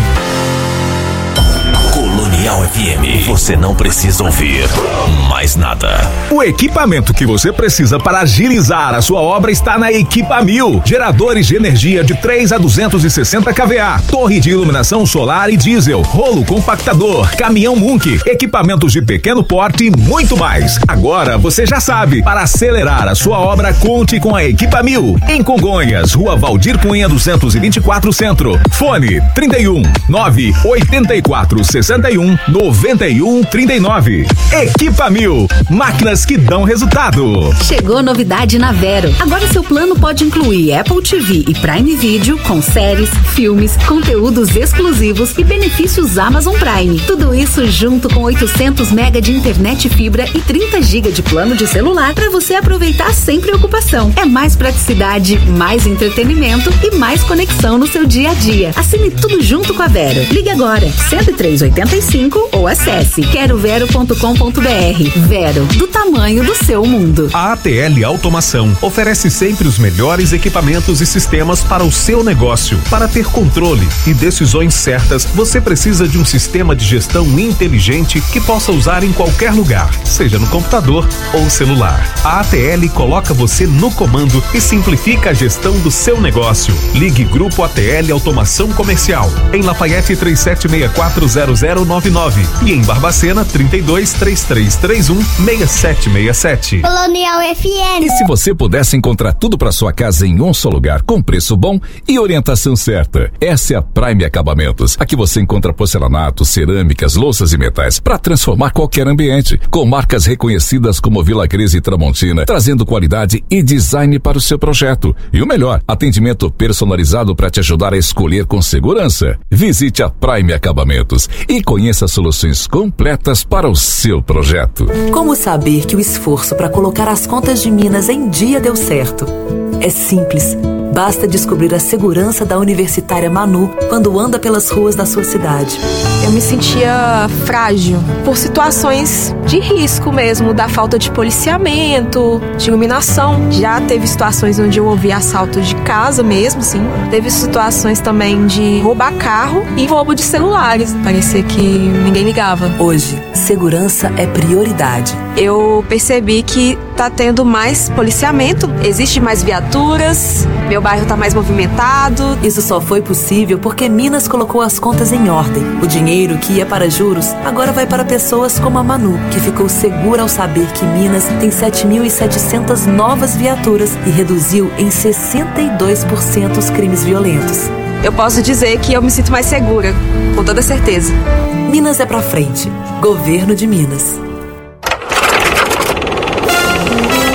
Colonial F M, você não precisa ouvir mais nada. O equipamento que você precisa para agilizar a sua obra está na Equipa Mil. Geradores de energia de três a duzentos e sessenta kVA, torre de iluminação solar e diesel, rolo compactador, caminhão Munk, equipamentos de pequeno porte e muito mais. Agora você já sabe, para acelerar a sua obra, conte com a Equipa Mil. Em Congonhas, Rua Valdir Cunha duzentos e vinte e quatro Centro. Fone trinta e um, nove oitenta e quatro, sessenta e um, noventa e um, trinta e nove. Equipa Mil, máquinas que dão resultado. Chegou novidade na Vero. Agora seu plano pode incluir Apple T V e Prime Video com séries, filmes, conteúdos exclusivos e benefícios Amazon Prime. Tudo isso junto com oitocentos mega de internet fibra e trinta gigas de plano de celular para você aproveitar sem preocupação. É mais praticidade, mais entretenimento e mais conexão no seu dia a dia. Assine tudo junto com a Vero. Ligue agora, cento e três, oitenta e cinco ou acesse quero vero ponto com ponto br. Vero, do tamanho do seu mundo. A A T L Automação oferece sempre os melhores equipamentos e sistemas para o seu negócio. Para ter controle e decisões certas, você precisa de um sistema de gestão inteligente que possa usar em qualquer lugar, seja no computador ou celular. A A T L coloca você no comando e simplifica a gestão do seu negócio. Ligue Grupo A T L Automação Comercial, em Lafayette três sete seis quatro zero zero nove nove e em Barbacena trinta e dois, três três três um, seis sete seis sete. Colonial F M. E se você pudesse encontrar tudo para sua casa em um só lugar, com preço bom e orientação certa? Essa é a Prime Acabamentos. Aqui você encontra porcelanato, cerâmicas, louças e metais para transformar qualquer ambiente, com marcas reconhecidas como Vila Cris e Tramontina, trazendo qualidade e design para o seu projeto. E o melhor, atendimento personalizado para te ajudar a escolher com segurança. Visite a Prime Acabamentos e conheça soluções completas para o seu projeto. Como saber que o esforço para colocar as contas de Minas em dia deu certo? É simples. Basta descobrir a segurança da universitária Manu quando anda pelas ruas da sua cidade. Eu me sentia frágil por situações de risco mesmo, da falta de policiamento, de iluminação. Já teve situações onde eu ouvi assalto de casa mesmo, sim. Teve situações também de roubar carro e roubo de celulares. Parecia que ninguém ligava. Hoje, segurança é prioridade. Eu percebi que tá tendo mais policiamento, existe mais viaturas, meu bairro tá mais movimentado. Isso só foi possível porque Minas colocou as contas em ordem. O dinheiro que ia para juros agora vai para pessoas como a Manu, que ficou segura ao saber que Minas tem sete mil e setecentas novas viaturas e reduziu em sessenta e dois por cento os crimes violentos. Eu posso dizer que eu me sinto mais segura, com toda certeza. Minas é pra frente. Governo de Minas.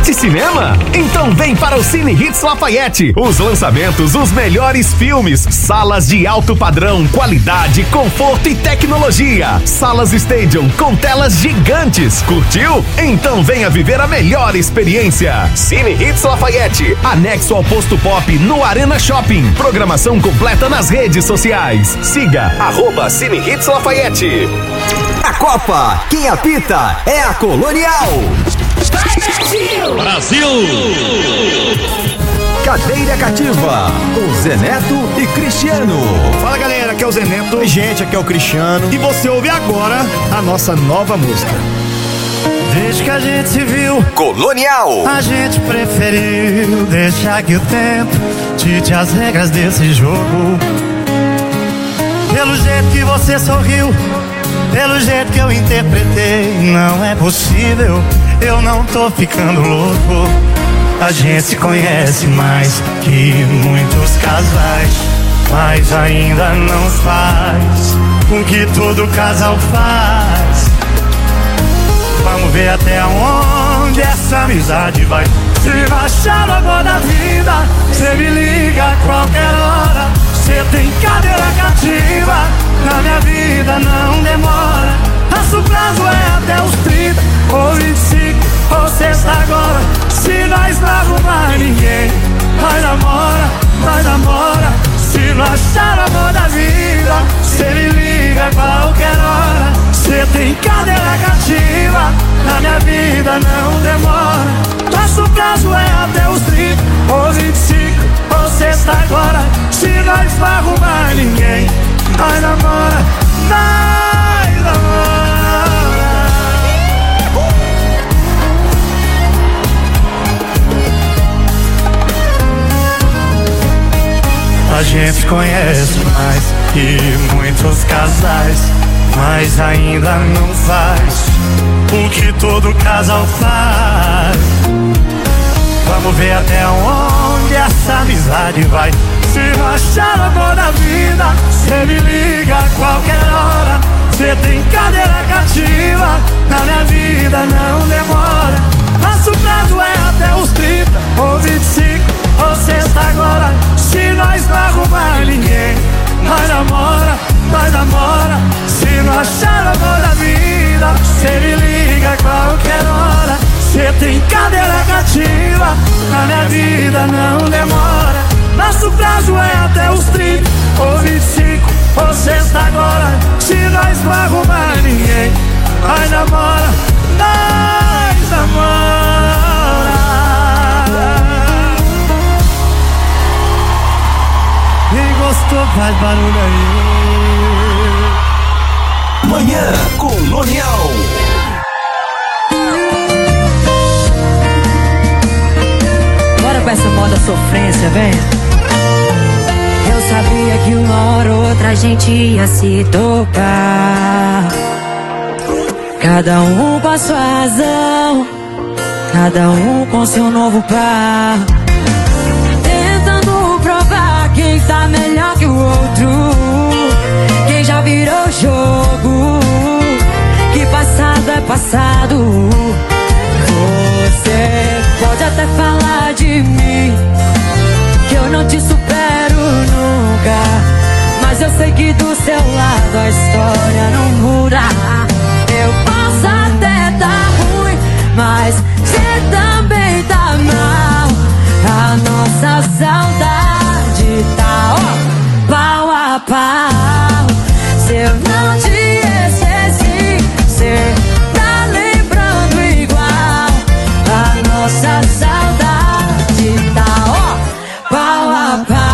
Curte cinema? Então vem para o Cine Hits Lafayette. Os lançamentos, os melhores filmes, salas de alto padrão, qualidade, conforto e tecnologia. Salas Stadium com telas gigantes. Curtiu? Então venha viver a melhor experiência. Cine Hits Lafayette, anexo ao Posto Pop no Arena Shopping. Programação completa nas redes sociais. Siga arroba Cine Hits Lafayette. A Copa, quem apita é a Colonial. Brasil! Cadeira Cativa, com Zé Neto e Cristiano. Fala galera, aqui é o Zé Neto. E gente, aqui é o Cristiano. E você ouve agora a nossa nova música. Desde que a gente se viu, Colonial, a gente preferiu deixar que o tempo dite as regras desse jogo. Pelo jeito que você sorriu, pelo jeito que eu interpretei, não é possível, eu não tô ficando louco. A gente se conhece mais que muitos casais, mas ainda não faz o que todo casal faz. Vamos ver até onde essa amizade vai. Se baixar no amor da vida, cê me liga a qualquer hora. Cê tem cadeira cativa, na minha vida não demora. Nosso prazo é até os trinta, ou vinte e cinco, ou sexta agora. Se nós não arrumar ninguém, nós namora, nós namora. Se não achar o amor da vida, cê me liga a qualquer hora. Cê tem cadeira cativa, na minha vida não demora. Nosso prazo é até os trinta, ou vinte e cinco, ou sexta agora. Se nós não arrumar ninguém, nós namora, nós namora. A gente conhece mais que muitos casais, mas ainda não faz o que todo casal faz. Vamos ver até onde essa amizade vai. Se não achar o amor da vida, cê me liga a qualquer hora. Cê tem cadeira cativa, na minha vida não demora. Nosso prazo é até os trinta, ou vinte e cinco, ou sexta agora. Se nós não arrumar ninguém, nós namora, nós namora. Se não achar o amor da vida, cê me liga a qualquer hora. Cê tem cadeira cativa, na minha vida não demora. Nosso prazo é até os trinta, ou vinte e cinco, ou sexta agora. Se nós não arrumar ninguém, nós namora, nós namora. Quem gostou faz barulho aí. Manhã Colonial. Bora com essa moda sofrência, vem. Eu sabia que uma hora ou outra a gente ia se topar. Cada um com a sua razão, cada um com seu novo par. Tentando provar quem tá melhor que o outro, quem já virou jogo, que passado é passado. Você pode até falar de mim, que eu não te supero nunca, mas eu sei que do seu lado a história não muda. Eu posso até tá ruim, mas você também tá mal. A nossa saudade tá, ó, pau a pau. Se eu não te esqueci, cê tá lembrando igual. A nossa saudade tá, ó, pau a pau.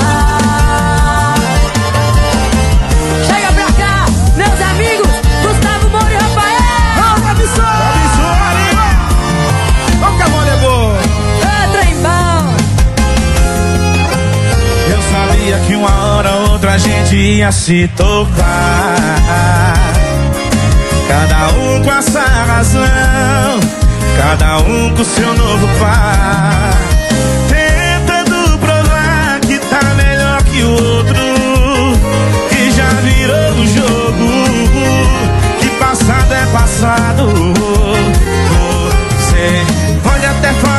Chega pra cá, meus amigos, Gustavo Moura e Rafael. Vamos, absurdo! Vamos que a moda é boa. É trem bom. Eu sabia que uma hora ou outra a gente ia se tocar. Cada um com a sua razão, cada um com seu novo par. Tentando provar que tá melhor que o outro, que já virou o jogo, que passado é passado. Você pode até falar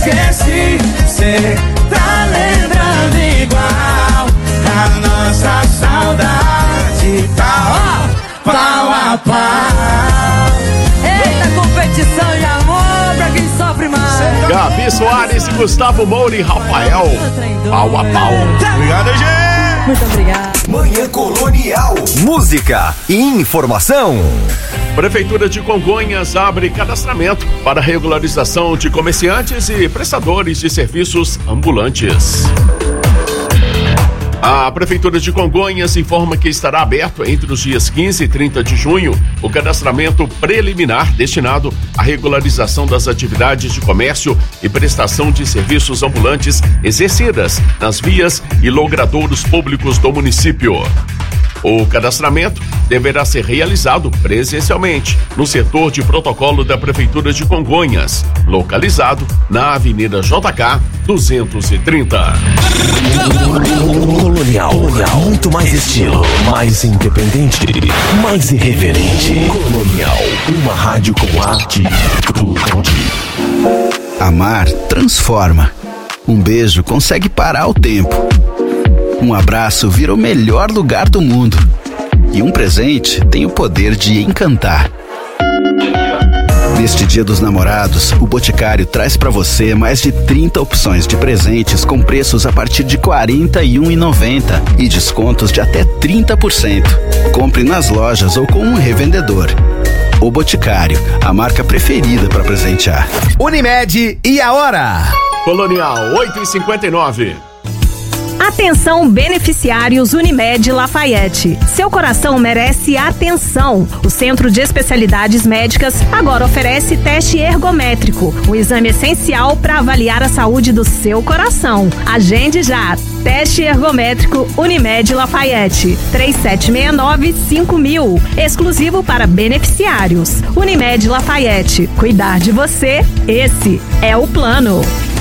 esqueci. Cê tá lembrando igual a nossa saudade. Tá, ó, pau a pau. Eita, competição de amor pra quem sofre mais. Gabi Soares, Gustavo Moura e Rafael. Pau a pau. Obrigado, gente. Muito obrigado. Manhã Colonial. Música e informação. Prefeitura de Congonhas abre cadastramento para regularização de comerciantes e prestadores de serviços ambulantes. A Prefeitura de Congonhas informa que estará aberto entre os dias quinze e trinta de junho o cadastramento preliminar destinado à regularização das atividades de comércio e prestação de serviços ambulantes exercidas nas vias e logradouros públicos do município. O cadastramento deverá ser realizado presencialmente no setor de protocolo da Prefeitura de Congonhas, localizado na Avenida J K duzentos e trinta. Colonial, Colonial, muito mais estilo, mais independente, mais irreverente. Colonial, uma rádio com arte. Amar transforma. Um beijo consegue parar o tempo. Um abraço vira o melhor lugar do mundo. E um presente tem o poder de encantar. Neste Dia dos Namorados, o Boticário traz para você mais de trinta opções de presentes com preços a partir de quarenta e um reais e noventa centavos e descontos de até trinta por cento. Compre nas lojas ou com um revendedor. O Boticário, a marca preferida para presentear. Unimed e a hora? Colonial, oito e cinquenta e nove. Atenção, beneficiários Unimed Lafayette. Seu coração merece atenção. O Centro de Especialidades Médicas agora oferece teste ergométrico, um exame essencial para avaliar a saúde do seu coração. Agende já. Teste ergométrico Unimed Lafayette. três sete seis nove cinco mil. Exclusivo para beneficiários. Unimed Lafayette. Cuidar de você, esse é o plano.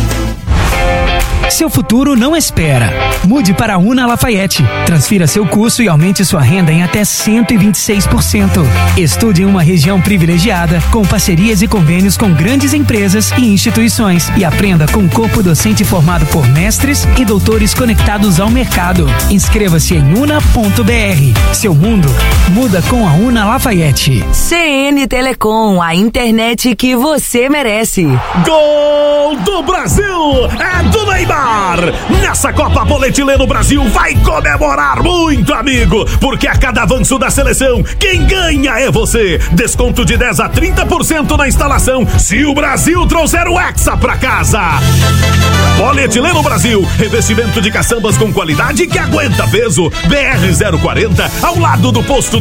Seu futuro não espera. Mude para a Una Lafayette. Transfira seu curso e aumente sua renda em até cento e vinte e seis por cento. Estude em uma região privilegiada, com parcerias e convênios com grandes empresas e instituições. E aprenda com um corpo docente formado por mestres e doutores conectados ao mercado. Inscreva-se em una ponto br. Seu mundo muda com a Una Lafayette. C N Telecom, a internet que você merece. Gol do Brasil! É do Neymar! Nessa Copa Polietileno Brasil vai comemorar muito, amigo, porque a cada avanço da seleção, quem ganha é você. Desconto de dez a trinta por cento na instalação se o Brasil trouxer o Hexa pra casa. Polietileno Brasil, revestimento de caçambas com qualidade que aguenta peso. B R zero quarenta, ao lado do posto